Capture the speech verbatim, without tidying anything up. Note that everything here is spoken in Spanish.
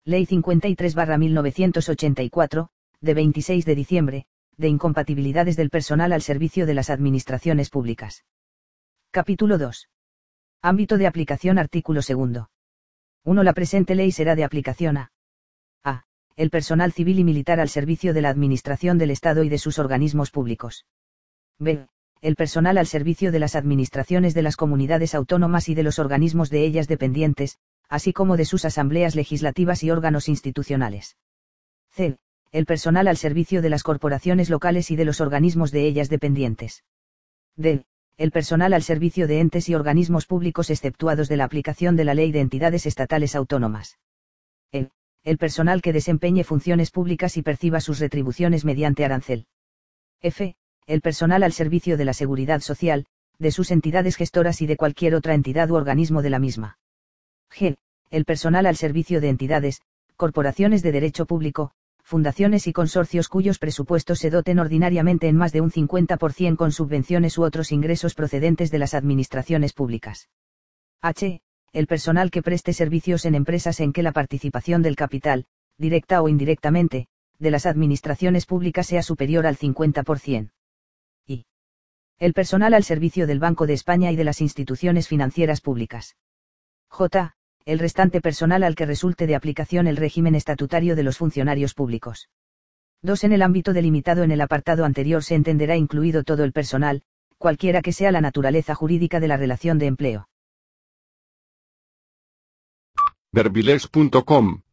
Ley cincuenta y tres barra mil novecientos ochenta y cuatro, de veintiséis de diciembre, de incompatibilidades del personal al servicio de las administraciones públicas. Capítulo dos. Ámbito de aplicación. Artículo segundo. uno. La presente ley será de aplicación a a. El personal civil y militar al servicio de la administración del Estado y de sus organismos públicos. b. El personal al servicio de las administraciones de las comunidades autónomas y de los organismos de ellas dependientes, así como de sus asambleas legislativas y órganos institucionales. c. El personal al servicio de las corporaciones locales y de los organismos de ellas dependientes. d. El personal al servicio de entes y organismos públicos exceptuados de la aplicación de la Ley de Entidades Estatales Autónomas. e. El personal que desempeñe funciones públicas y perciba sus retribuciones mediante arancel. f. El personal al servicio de la seguridad social, de sus entidades gestoras y de cualquier otra entidad u organismo de la misma. g. El personal al servicio de entidades, corporaciones de derecho público, fundaciones y consorcios cuyos presupuestos se doten ordinariamente en más de un cincuenta por ciento con subvenciones u otros ingresos procedentes de las administraciones públicas. h. El personal que preste servicios en empresas en que la participación del capital, directa o indirectamente, de las administraciones públicas sea superior al cincuenta por ciento. y. El personal al servicio del Banco de España y de las instituciones financieras públicas. j. El restante personal al que resulte de aplicación el régimen estatutario de los funcionarios públicos. dos. En el ámbito delimitado en el apartado anterior se entenderá incluido todo el personal, cualquiera que sea la naturaleza jurídica de la relación de empleo. Verbilex punto com